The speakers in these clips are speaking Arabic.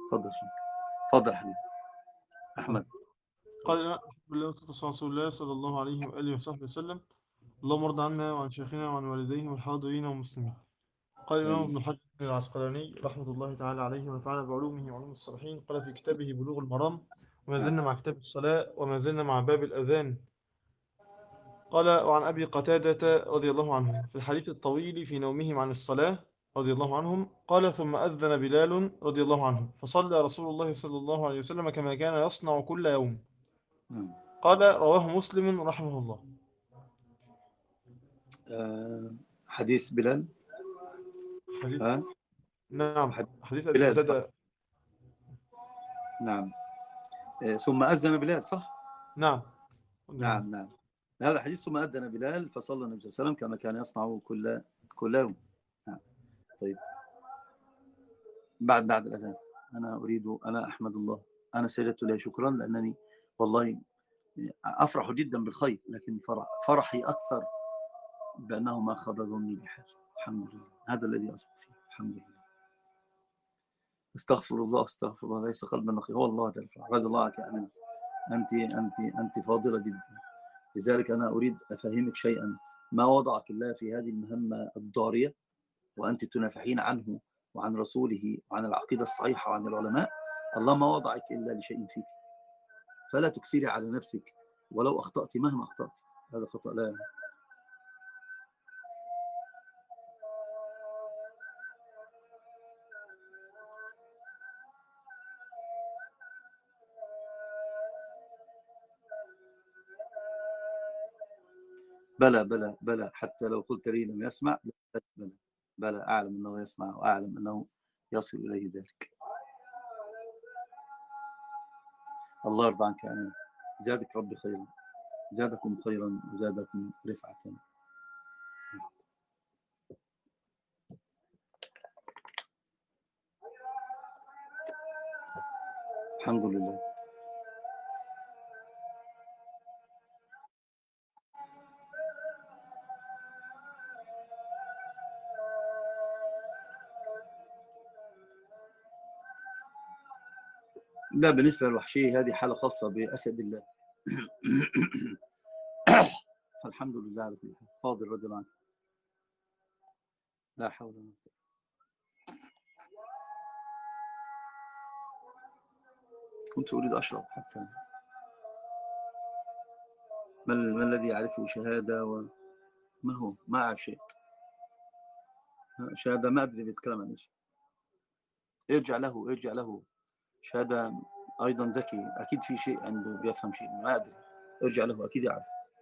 تفضل تفضل حبيبي أحمد. قال بالله رسول الله صلى الله عليه وآله وصحبه وسلم: اللهم ارض عنا وعن شيخنا وعن والديه والحاضرين والمسلمين. قال الإمام ابن حجر العسقلاني رحمة الله تعالى عليه ونفعنا بعلومه وعلوم الصالحين، قال في كتابه بلوغ المرام: وما زلنا مع كتاب الصلاة وما زلنا مع باب الأذان. قال: وعن أبي قتادة رضي الله عنه في الحديث الطويل في نومهم عن الصلاة رضي الله عنهم، قال: ثم أذن بلال رضي الله عنه فصلى رسول الله صلى الله عليه وسلم كما كان يصنع كل يوم. قال: رواه مسلم رحمه الله. حديث بلال. حديث نعم، حديث أبي بلال صح. قتادة. نعم. ثم أذن بلال صح. نعم نعم. هذا حديث ثم أذن بلال فصلى النبي صلى الله عليه وسلم كما كان يصنع كل يوم. نعم. طيب بعد الأذان أنا أحمد الله، أنا سجدت له شكرا لأنني والله أفرح جدا بالخير، لكن فرحي أكثر بأنه ما خبرني بحال. الحمد لله، هذا الذي أصبح فيه. الحمد لله. استغفر الله ليس قلبا نقي هو الله جل وعلا. رضي الله عنك أمين. أنت فاضلة جدا، لذلك أنا أريد أفهمك شيئا. ما وضعك الله في هذه المهمة الضارية وأنت تنافحين عنه وعن رسوله وعن العقيدة الصحيحة وعن العلماء. الله ما وضعك إلا لشيء فيك، فلا تكثري على نفسك ولو أخطأت مهما أخطأت. هذا خطأ لا. بلى حتى لو قلت لي لم يسمع. بلى أعلم أنه يسمع وأعلم أنه يصل إليه ذلك. الله يرضى عنك يا أمين. زادك ربي خيرا، زادكم خيرا وزادكم رفعة. الحمد لله. لا، بالنسبة للوحشية هذه حالة خاصة بأسد الله. فالحمد لله على كل حال. فاضل رضي الله عنه. لا حول ولا قوة. كنت أريد أشرب حتى. ما الذي يعرفه شهادة وما هو ما أعرف شيء. شهادة ما أدري بيتكلم عن إيش. ارجع له شهادة أيضا ذكي، أكيد في شيء عنده بيفهم شيء ما أدري. ارجع له أكيد يعرف.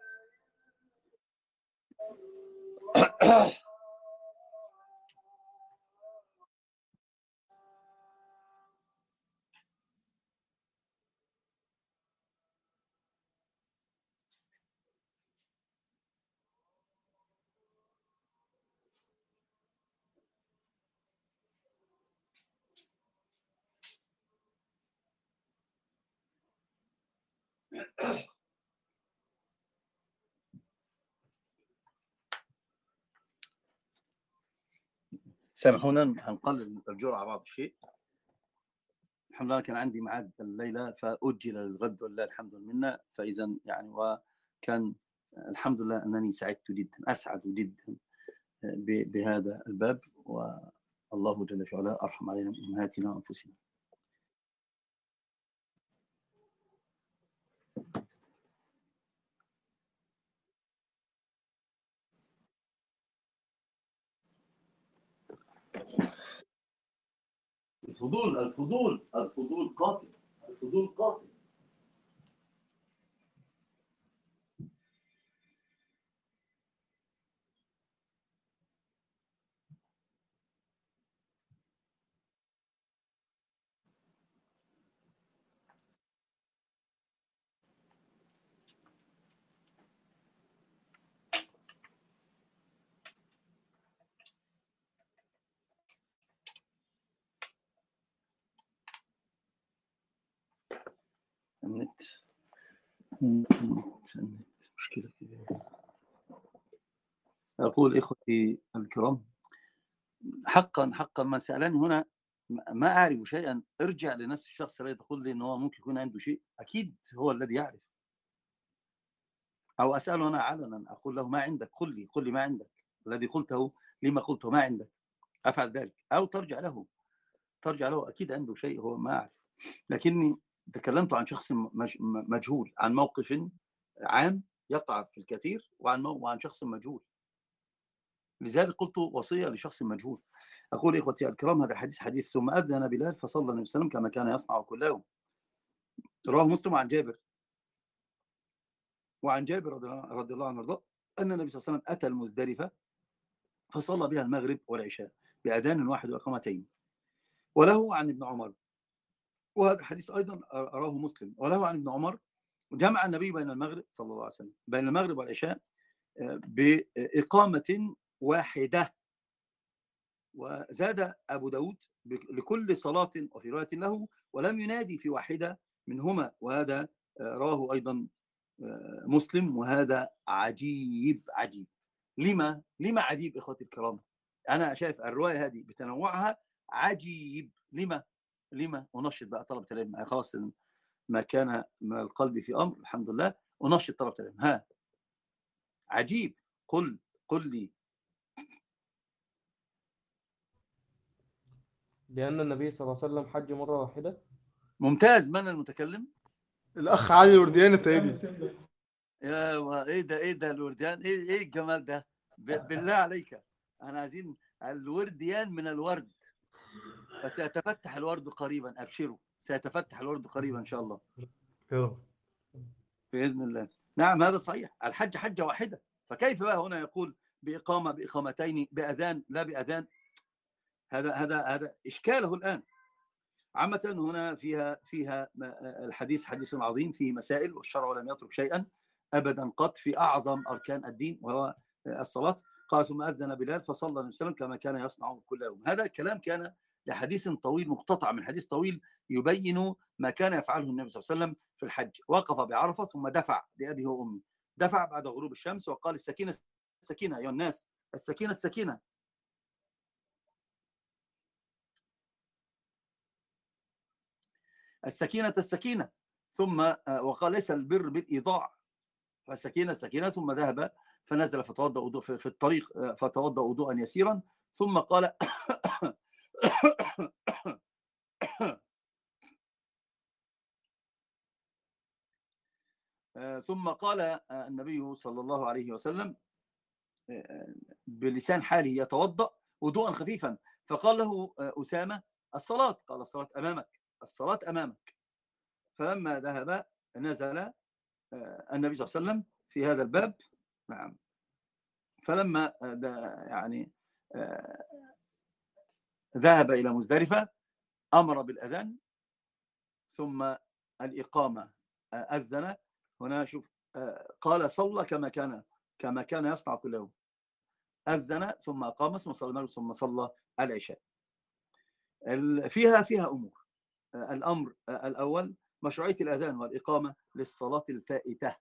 سامحونا هنقلل الجرعة بعض الشيء. الحمد لله كان عندي ميعاد الليلة فأجل للغد والله الحمد لله. فإذا يعني وكان الحمد لله أنني سعدت جدا، أسعد جدا بهذا الباب، والله جل وعلا أرحم علينا من أمهاتنا وأنفسنا. الفضول قاتل. الفضول قاتل. النت مشكلة كبيرة. أقول إخوتي الكرام، حقا ما سألني هنا ما أعرف شيئًا، ارجع لنفس الشخص الذي تقول لي إن هو ممكن يكون عنده شيء، أكيد هو الذي يعرف. أو أسأله أنا علنًا، أقول له: ما عندك؟ قل لي ما عندك، الذي قلته لما قلته ما عندك، أفعل ذلك. أو ترجع له أكيد عنده شيء هو ما أعرف. لكني تكلمت عن شخص مجهول، عن موقف عام يقع في الكثير، وعن شخص مجهول. لذلك قلت وصية لشخص مجهول. أقول إخوتي الكرام، هذا الحديث حديث: ثم أذن بلال فصلى النبي صلى الله عليه وسلم كما كان يصنع كل يوم. رواه مسلم عن جابر، وعن جابر رضي الله عنه وارضاه أن النبي صلى الله عليه وسلم أتى المزدلفة فصلى بها المغرب والعشاء بأذان واحد وإقامتين. وله عن ابن عمر، وهذا الحديث أيضا أراه مسلم، وله عن ابن عمر: جمع النبي بين المغرب صلى الله عليه وسلم بين المغرب والعشاء بإقامة واحدة. وزاد أبو داود لكل صلاة، وفي رواية له: ولم ينادي في واحدة منهما. وهذا رواه أيضا مسلم. وهذا عجيب عجيب. لما عجيب إخوتي الكرام؟ أنا شايف الرواية هذه بتنوعها عجيب. لما أنشط بقى طلبة العلم؟ خلاص، ما كان من القلب في أمر الحمد لله، أنشط طلبة العلم. ها، عجيب. قل لي. لأن النبي صلى الله عليه وسلم حج مرة واحدة. ممتاز. من المتكلم؟ الأخ علي الوردياني سيدي. ايه ده الورديان؟ ايه الجمال ده؟ بالله عليك، احنا عايزين الورديان من الورد. فسيتفتح الورد قريبا، ابشروا، سيتفتح الورد قريبا ان شاء الله يلا. باذن الله. نعم، هذا صحيح، الحج حجه واحده. فكيف بقى هنا يقول باقامتين، باذان لا باذان؟ هذا اشكاله الان. عامة هنا فيها الحديث حديث عظيم، فيه مسائل، والشرع لم يترك شيئا أبدا قط في أعظم أركان الدين وهو الصلاة. قال: ثم أذن بلال فصلى النبي صلى الله عليه وسلم كما كان يصنع كل يوم. هذا الكلام كان لحديث طويل، مقتطع من حديث طويل يبين ما كان يفعله النبي صلى الله عليه وسلم في الحج. وقف بعرفة ثم دفع بأبيه وأمي، دفع بعد غروب الشمس وقال: السكينة السكينة أيها الناس، السكينة السكينة، السكينة السكينة. ثم وقال: ليس البر بالإيضاع، فالسكينة السكينة. ثم ذهب فنزل فتوضأ وضوء في الطريق، فتوضأ وضوءا يسيرا. ثم قال ثم قال النبي صلى الله عليه وسلم بلسان حاله يتوضأ وضوءا خفيفا. فقال له أسامة: الصلاة. قال: الصلاة أمامك، الصلاة أمامك. فلما ذهب نزل النبي صلى الله عليه وسلم في هذا الباب. نعم. فلما يعني ذهب إلى مزدلفة أمر بالأذان ثم الإقامة. أذن هنا، شوف، قال: صلى كما كان يصنع كل يوم. أذن ثم أقام ثم صلى المغرب ثم صلى العشاء. فيها أمور. الأمر الأول: مشروعية الأذان والإقامة للصلاة الفائتة.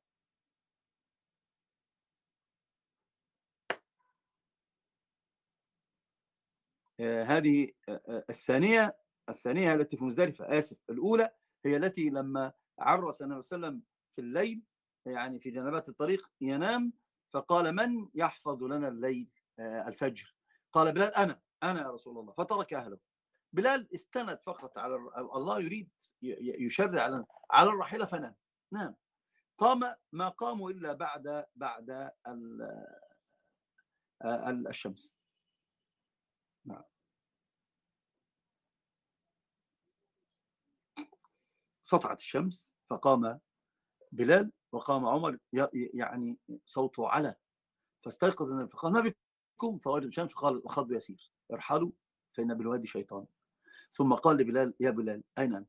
هذه الثانية التي في مزدلفة، آسف، الأولى هي التي لما عرس النبي صلى الله عليه وسلم في الليل، يعني في جنبات الطريق ينام، فقال: من يحفظ لنا الليل الفجر؟ قال بلال: أنا يا رسول الله. فترك أهله. بلال استند فقط على الله، يريد يشرع على الراحلة فنام. نام. ما قاموا إلا بعد الشمس. نعم. سطعت الشمس فقام بلال وقام عمر، يعني صوته على، فاستيقظ النبي فقال: ما بكم؟ فوجدوا الشمس فقال: الخضب يسير، ارحلوا فإن بالوادي شيطان. ثم قال لبلال: يا بلال أين أنت؟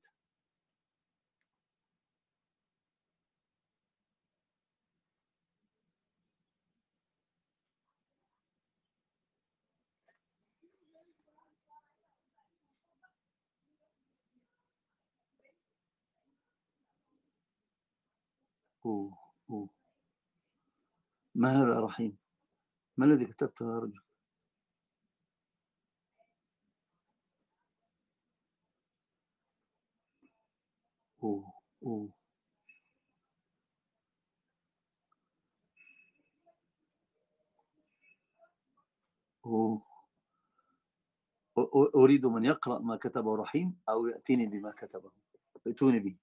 أوه. أوه. ما هذا رحيم؟ ما الذي كتبته يا رجل؟ أوه. أوه. أوه. أريد من يقرأ ما كتبه رحيم أو يأتيني بما كتبه. ائتوني به.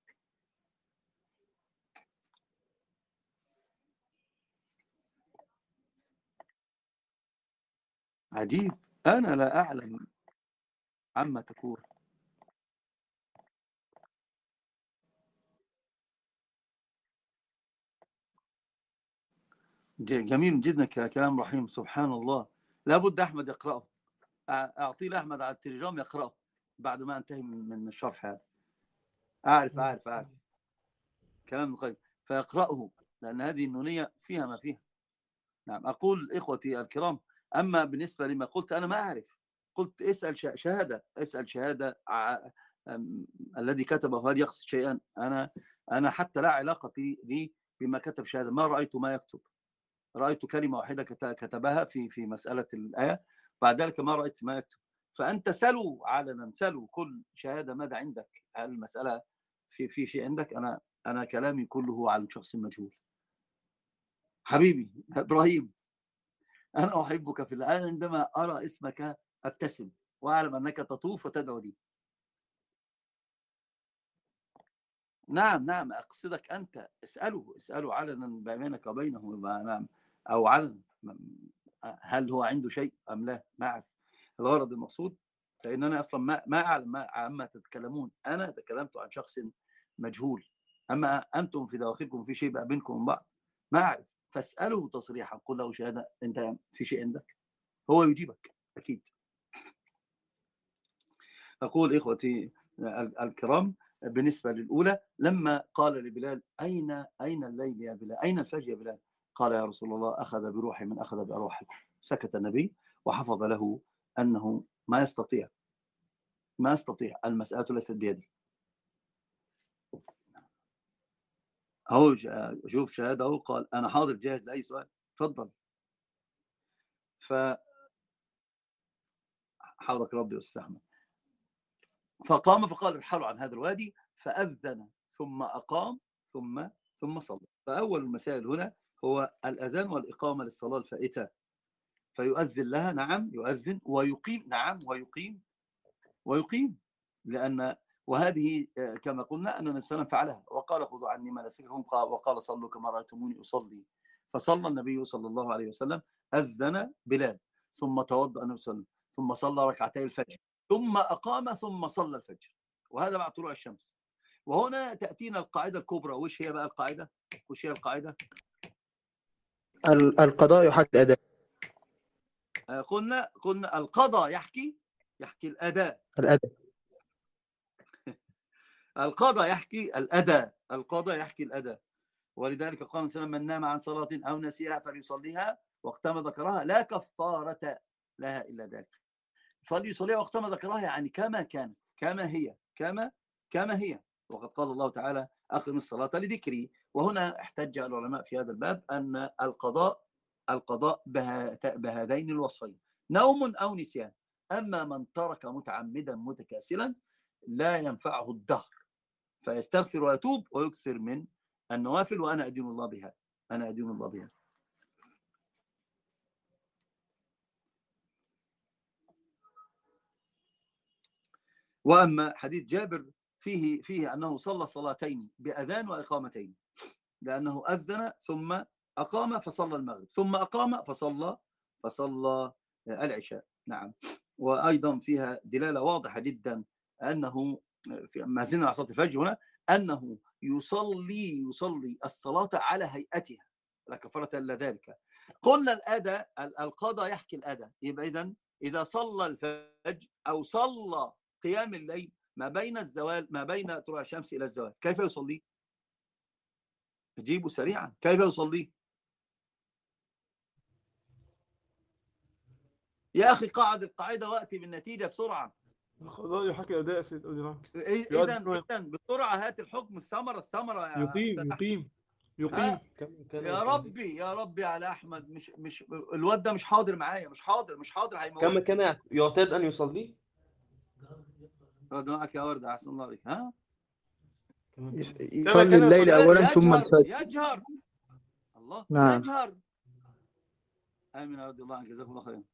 عجيب، أنا لا أعلم عما تقول. جميل جدا كلام رحيم، سبحان الله. لابد أحمد يقرأه، أعطيه لأحمد على التليجرام يقرأه بعد ما أنتهي من الشرح هذا. أعرف كلام القيم، فيقرأه، لأن هذه النونية فيها ما فيها. نعم. أقول إخوتي الكرام، أما بالنسبة لما قلت أنا ما أعرف، قلت اسأل شهادة، اسأل شهادة الذي كتبه هل يقصد شيئا. أنا حتى لا علاقة لي بما كتب شهادة، ما رأيت ما يكتب، رأيت كلمة واحدة كتبها في مسألة الآية، بعد ذلك ما رأيت ما يكتب. فأنت سلوا علنا، سلوا كل شهادة ماذا عندك، هل المسألة في شيء عندك. أنا كلامي كله على شخص مجهول. حبيبي إبراهيم، أنا أحبك في الله. أنا عندما أرى اسمك أبتسم وأعلم أنك تطوف وتدعو لي. نعم أقصدك أنت، اسأله علنا بينك وبينه. نعم، أو علنا، هل هو عنده شيء أم لا، ما أعرف الغرض المقصود، لأن أنا أصلا ما أعلم عما تتكلمون. أنا تكلمت عن شخص مجهول، أما أنتم في دواخلكم في شيء بقى بينكم من بعض ما أعرف. فاسأله تصريحا، قل له شهادة، أنت في شيء عندك، هو يجيبك أكيد. أقول إخوتي الكرام، بالنسبة للأولى لما قال لبلال أين الليل يا بلال، أين الفجر يا بلال، قال يا رسول الله أخذ بروحي من أخذ بأرواحكم. سكت النبي وحفظ له أنه ما يستطيع، المسألة ليست بيدي. هو شوف شهادة، هو قال أنا حاضر جاهز لأي سؤال، تفضل. حولك ربي واستحمل. فقام فقال ارحلوا عن هذا الوادي، فأذن ثم أقام ثم صلى. فأول المسائل هنا هو الأذان والإقامة للصلاة الفائتة. فيؤذن لها، نعم يؤذن، ويقيم، نعم ويقيم لأن وهذه كما قلنا أن النبي صلى الله عليه وسلم فعلها، وقال خذوا عني مناسككم، وقال صلوا كما رأيتموني أصلي. فصلى النبي صلى الله عليه وسلم، أذن بلال ثم توضأ النبي صلى الله عليه وسلم ثم صلى ركعتي الفجر ثم أقام ثم صلى الفجر، وهذا بعد طلوع الشمس. وهنا تأتينا القاعدة الكبرى. وش هي بقى القاعدة؟ القضاء يحكي الأداء. قلنا القضاء يحكي الأداء. القضاء يحكي الأداء. ولذلك قال صلى الله عليه وسلم من نام عن صلاة أو نسيها فليصليها وقتما ذكرها لا كفارة لها إلا ذلك. فليصليها وقتما ذكرها يعني كما كانت، كما هي. وقد قال الله تعالى أقم الصلاة لذكري. وهنا احتج العلماء في هذا الباب أن القضاء بهذين الوصفين، نوم أو نسيان. أما من ترك متعمدا متكاسلا لا ينفعه الدهر، فيستغفر ويتوب ويكثر من النوافل، وأنا أدين الله بها. وأما حديث جابر فيه أنه صلى صلاتين بأذان وإقامتين، لأنه أذن ثم أقام فصلى المغرب ثم أقام فصلى العشاء. نعم. وأيضا فيها دلالة واضحة جدا أنه ما زلنا على صلاة الفجر هنا، أنه يصلي الصلاة على هيئتها لا كفارة إلا ذلك. قلنا الأداء القضاء يحكي الأداء، يبقى إذا صلى الفجر أو صلى قيام الليل ما بين طلوع الشمس إلى الزوال، كيف يصلي؟ أجيبوا سريعا، كيف يصلي؟ يا أخي قاعد القاعدة وأتي بالنتيجة بسرعة. القضاء يحكي الأداء يا سيد أدراك. إذا بسرعة هات الحكم، الثمرة يقيم. يا ربي على أحمد، مش الواد ده مش حاضر معايا، مش حاضر هيموت. كما كان يعتاد أن يصلي. رد معك يا وردة، أحسن الله عليك. ها كما يصلي كان الليل يصلي. أولا ثم يجهر الفجر. يجهر الله نعم. يجهر. آمين رضي الله عنك، جزاكم الله خيرا.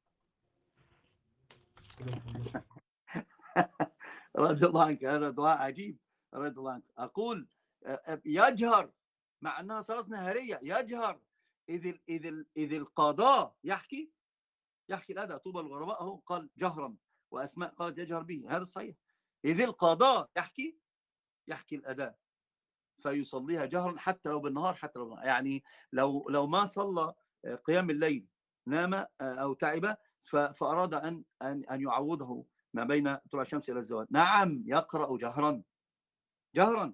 رضي الله عنك، هذا دعاء عجيب. رضي الله عنك. أقول يجهر مع أنها صلاة نهارية، يجهر إذ القضاء يحكي الأداء. طوبى الغرباء أهو قال جهرا، وأسماء قالت يجهر به، هذا الصحيح. إذ القضاء يحكي الأداء فيصليها جهرا حتى لو بالنهار، حتى لو بالنهار. يعني لو ما صلى قيام الليل، نام أو تعب، فأراد أن يعوضه ما بين طلوع الشمس إلى الزوال، نعم يقرأ جهرا.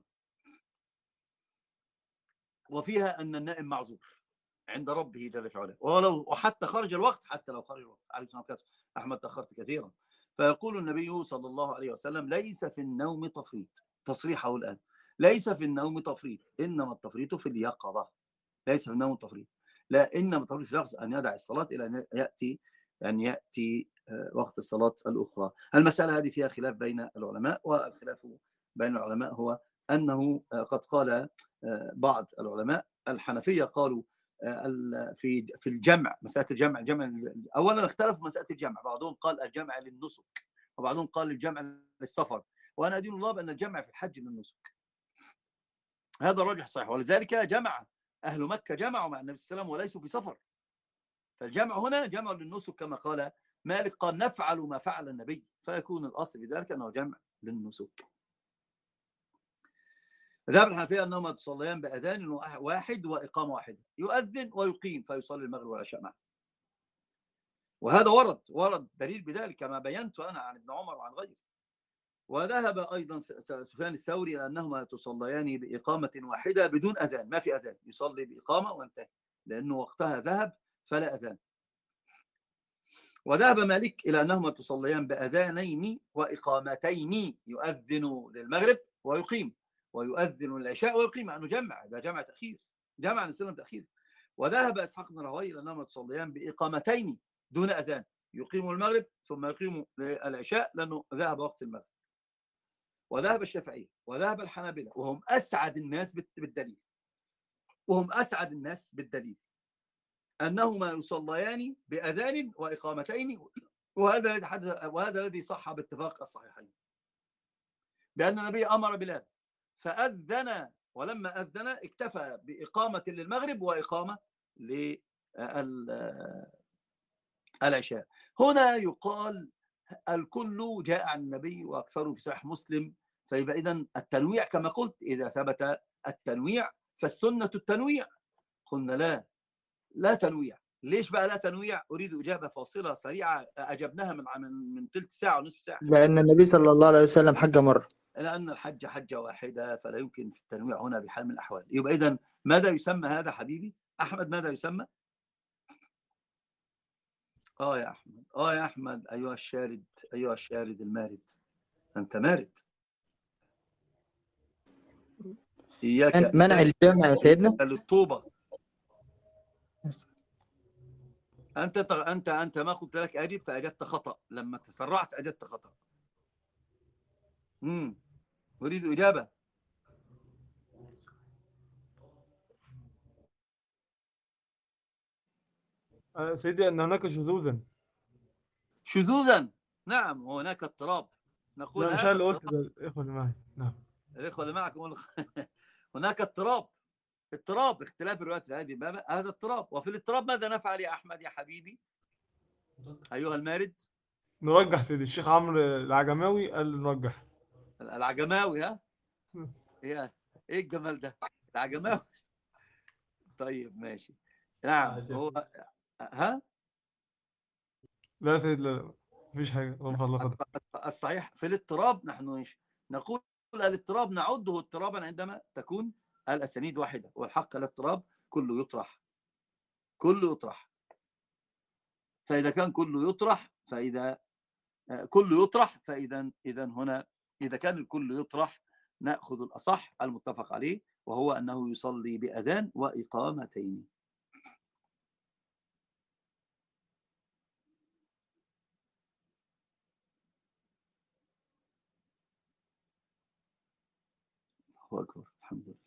وفيها أن النائم معذور عند ربه جل في علاه، وحتى خرج الوقت، حتى لو خرج الوقت. عليه الصلاة والسلام. أحمد تأخرت كثيرا. فيقول النبي صلى الله عليه وسلم: ليس في النوم تفريط. تصريحه الآن: ليس في النوم تفريط، إنما التفريط في اليقظة. ليس في النوم تفريط، لا، إنما التفريط في اليقظة، أن يدع الصلاة إلى أن يأتي وقت الصلاة الأخرى. المسألة هذه فيها خلاف بين العلماء، والخلاف بين العلماء هو أنه قد قال بعض العلماء الحنفية قالوا في الجمع، مسألة الجمع أولا اختلفوا مسألة الجمع. بعضهم قال الجمع للنسك، وبعضهم قال الجمع للسفر. وأنا أدين الله بأن الجمع في الحج للنسك، هذا الراجح صحيح. ولذلك جمع أهل مكة، جمعوا مع النبي صلى الله عليه وسلم وليسوا في سفر. فالجمع هنا جمع للنسك، كما قال مالك قال نفعل ما فعل النبي، فيكون الأصل في ذلك أنه جمع للنسك. ذهب الحنفية أنهما تصليان بأذان واحد وإقامة واحدة، يؤذن ويقيم فيصلي المغرب والعشاء معا. وهذا ورد دليل بذلك كما بينت أنا عن ابن عمر وعن غيره. وذهب أيضا سفيان الثوري إلى أنهما تصليان بإقامة واحدة بدون أذان، ما في أذان، يصلي بإقامة وانتهى، لأنه وقتها ذهب فلا أذان. وذهب مالك إلى أنهما تصليان بأذانين وإقامتين، يؤذن للمغرب ويقيم، ويؤذن للعشاء ويقيم، أنه جمع، ده جمع تأخير، جمع لسلم تأخير. وذهب إسحاق بن راهويه إلى أنهما تصليان بإقامتين دون أذان، يقيم المغرب ثم يقيم العشاء لأنه ذهب وقت المغرب. وذهب الشافعية وذهب الحنابلة، وهم أسعد الناس بالدليل، أنهما يصليان بأذان وإقامتين. وهذا الذي صح باتفاق الصحيحين، بأن النبي أمر بلال فأذن، ولما أذن اكتفى بإقامة للمغرب وإقامة للعشاء. هنا يقال الكل جاء عن النبي وأكثره في صحيح مسلم، فيبقى إذن التنويع كما قلت، إذا ثبت التنويع فالسنة التنويع. قلنا لا تنويع. ليش بقى لا تنويع؟ أريد إجابة فاصلة سريعة أجبناها من تلت ساعة ونصف ساعة. لأن النبي صلى الله عليه وسلم حج مرة. لأن الحج حجة واحدة، فلا يمكن في التنويع هنا بحال من الأحوال. يبقى إذن ماذا يسمى هذا حبيبي أحمد؟ ماذا يسمى؟ يا أحمد، أيها الشارد المارد، أنت مارد. إياك منع الجامع يا سيدنا. للطوبة. أنت ما قلت لك أجب فأجبت خطأ، لما تسرعت أجبت خطأ. أريد إجابة. سيدي أن هناك شذوذا، نعم، وهناك اضطراب. نقول لا مش هذا أنا اللي قلت، اضطراب. ده الإخوة اللي معي. نعم. الإخوة اللي معك هناك اختلاف الروايات في هذه الباب، هذا اضطراب. وفي الاضطراب ماذا نفعل يا أحمد يا حبيبي أيها المارد؟ نرجح سيدي الشيخ عمرو العجماوي قال نرجح. العجماوي، ها؟ ايه الجمال ده، العجماوي. طيب ماشي، نعم. هو لا يا سيدي، لا مفيش حاجة، رفع الله قدر. الصحيح في الاضطراب نحن نقول الاضطراب نعده اضطرابا عندما تكون الأسانيد واحدة، والحق الاضطراب كله يطرح. فإذا كان كله يطرح، إذا هنا إذا كان الكل يطرح نأخذ الأصح المتفق عليه، وهو أنه يصلي بأذان وإقامتين. الله أكبر. الحمد لله.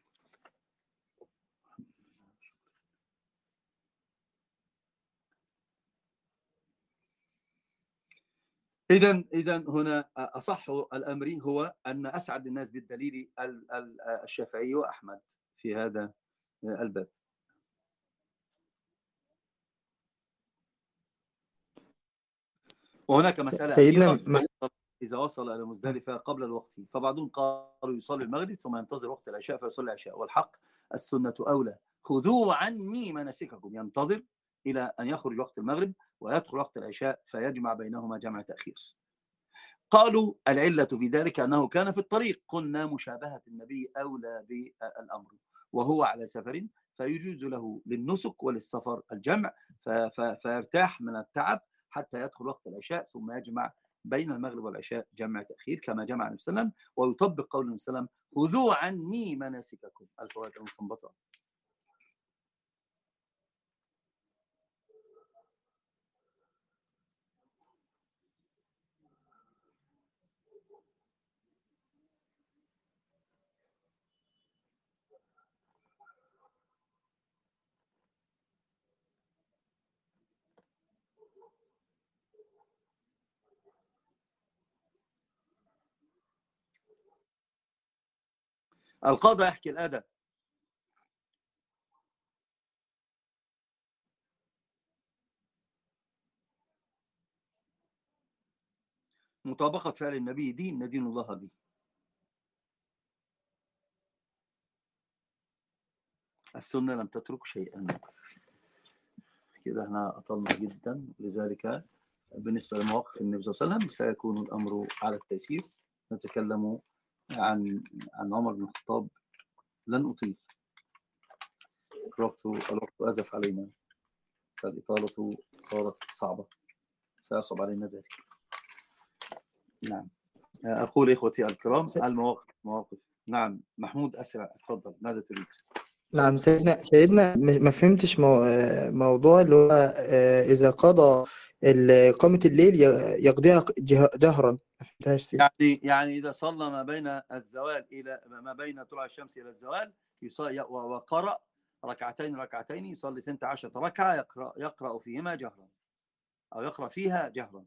إذا هنا أصح الأمر هو أن أسعد الناس بالدليل الشافعي وأحمد في هذا الباب. وهناك مسألة سيدنا أخيرة، إذا وصل إلى مزدلفة قبل الوقت، فبعضهم قالوا يصلي المغرب ثم ينتظر وقت العشاء فيصلي العشاء، والحق السنة أولى. خذوا عني مناسككم، ينتظر إلى أن يخرج وقت المغرب ويدخل وقت العشاء فيجمع بينهما جمع تأخير. قالوا العلة في ذلك أنه كان في الطريق، قلنا مشابهة النبي أولى بالأمر، وهو على سفر فيجوز له للنسك وللسفر الجمع، فيرتاح من التعب حتى يدخل وقت العشاء ثم يجمع بين المغرب والعشاء جمع تأخير كما جمع النبي صلى الله عليه وسلم، ويطبق قول النبي صلى الله عليه وسلم خذوا عني مناسككم. الفوائد المستنبطة. القاضي يحكي الأدب. مطابقة فعل النبي دين ندين الله به. السنة لم تترك شيئا. كده احنا أطلنا جدا، لذلك بالنسبة لمواقف النبي صلى الله عليه وسلم سيكون الأمر على التيسير. نتكلم عن عمر بن الخطاب. لن أطيل، الوقت أزف علينا، فالإطالة صارت صعبة، سيصعب علينا ذلك. نعم. أقول إخوتي الكرام المواقف. نعم محمود أسرع، تفضل، ماذا تريد؟ نعم سيدنا ما فهمتش موضوع اللي هو إذا قضى إقامة الليل يقضيها جهرا، ما فهمتهاش سيدنا. يعني إذا صلى ما بين الزوال إلى ما بين طلوع الشمس إلى الزوال وقرأ ركعتين يصلي 12 ركعة يقرأ فيهما جهرا أو يقرأ فيها جهرا.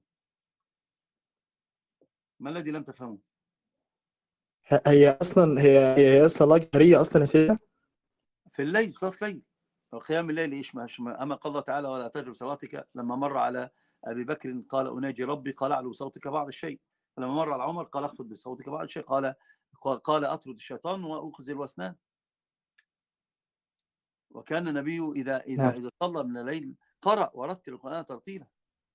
ما الذي لم تفهمه؟ هي أصلا هي صلاة جهرية أصلا يا سيدنا. في الليل، صلاة الليل وقيام الليل إيش أما قال الله تعالى ولا تجهر بصلاتك، لما مر على أبي بكر قال أناجي ربي، قال أعلو بصوتك بعض الشيء. لما مر على عمر قال أخفض بصوتك بعض الشيء، قال أطرد الشيطان وأخزي الوسنان. وكان النبي إذا صلى من الليل قرأ ورتل القرآن ترتيلا.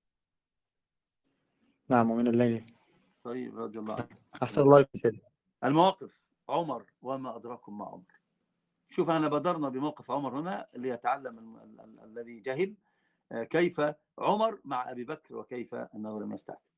نعم، ومن الليل. طيب رضي الله عنك. أحسن الله عليك سيدنا. المواقف. عمر وما أدراكم مع عمر. شوف أنا بدرنا بموقف عمر هنا ليتعلم الذي جهل كيف عمر مع أبي بكر وكيف أنه لم يستعد.